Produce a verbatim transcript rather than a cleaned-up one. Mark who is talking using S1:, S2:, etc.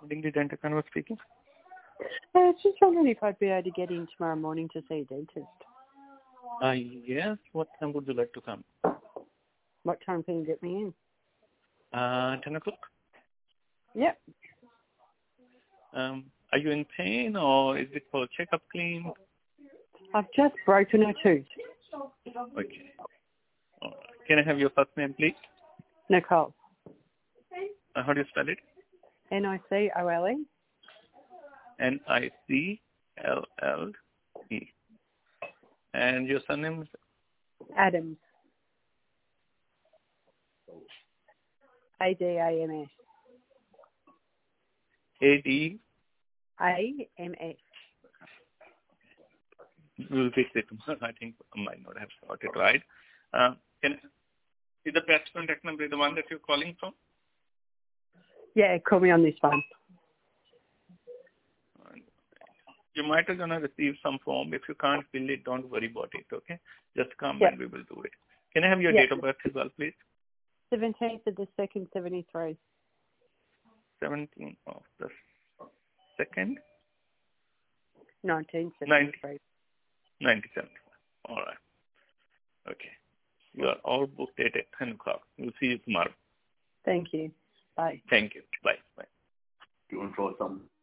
S1: Dingley Dental Convert speaking.
S2: I was just wondering if I'd be able to get in tomorrow morning to see a dentist.
S1: Uh, yes, what time would you like to come?
S2: What time can you get me in?
S1: Uh, ten o'clock.
S2: Yep.
S1: Um, are you in pain or is it for checkup clean?
S2: I've just broken a tooth.
S1: Okay. All right. Can I have your first name, please?
S2: Nicole.
S1: Uh, how do you spell it?
S2: N I C O L E.
S1: N I C L L E. And your surname is?
S2: Adams. A D A M S.
S1: A D?
S2: A M S.
S1: We'll fix it. I think I might not have got it right. Uh, can, is the best contact number the one that you're calling from?
S2: Yeah, call me on this one.
S1: You might have gonna receive some form. If you can't fill it, don't worry about it, okay? Just come
S2: Yep.
S1: and we will do it. Can I have your
S2: Yep.
S1: date of birth as well, please?
S2: seventeenth of the second, seventy-three.
S1: seventeenth of the second?
S2: nineteen seventy-three.
S1: ninety-seven. All right. Okay. You are all booked at ten o'clock. We'll see you tomorrow.
S2: Thank you. Bye.
S1: Thank you. Bye. Bye.
S3: Do you want to try something?